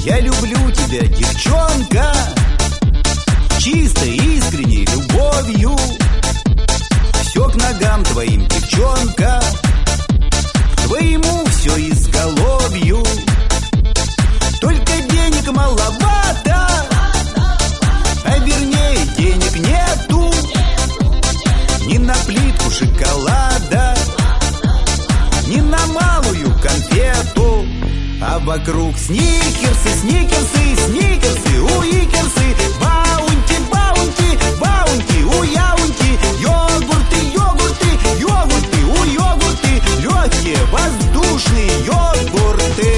Я люблю тебя, девчонка, чистой, искренней любовью. Все к ногам твоим, девчонка, твоему все изголовью. Только денег маловато, а вернее денег нету. Ни на плитку шоколада, ни на малую конфету. А вокруг сникерсы, сникерсы, сникерсы, уикерсы, баунти, баунти, баунти, уяунти, йогурты, йогурты, йогурты, уйогурты, легкие воздушные йогурты.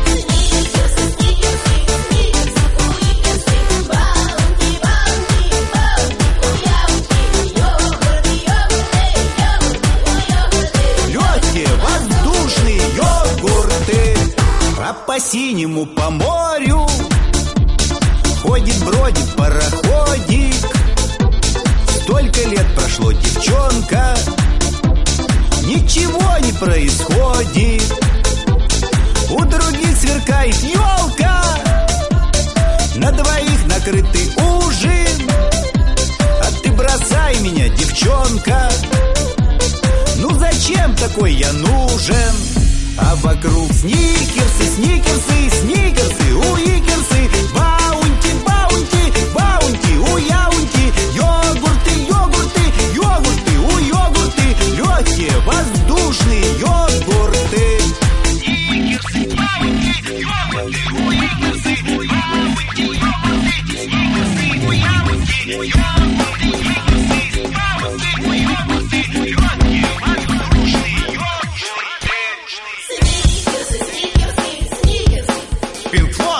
Легкие воздушные йогурты. А по синему, по морю ходит-бродит пароходик. Столько лет прошло, девчонка, ничего не происходит. У других сверкает елка, на двоих накрытый ужин. А ты бросай меня, девчонка, ну зачем такой я нужен? А вокруг сникерсы, сникерсы, сникерсы, уикерсы, баунти, баунти, баунти, уяунти, йогурты, йогурты, йогурты, уйогурты, легкие воздушные йогурты. Сникерсы, баунти, йогурты, уикерсы, баунти, йогурты, сникерсы, уяунти, йогурты, йогурты, баунти, уйогурты, легкие воздушные йогурты. Pink Floyd.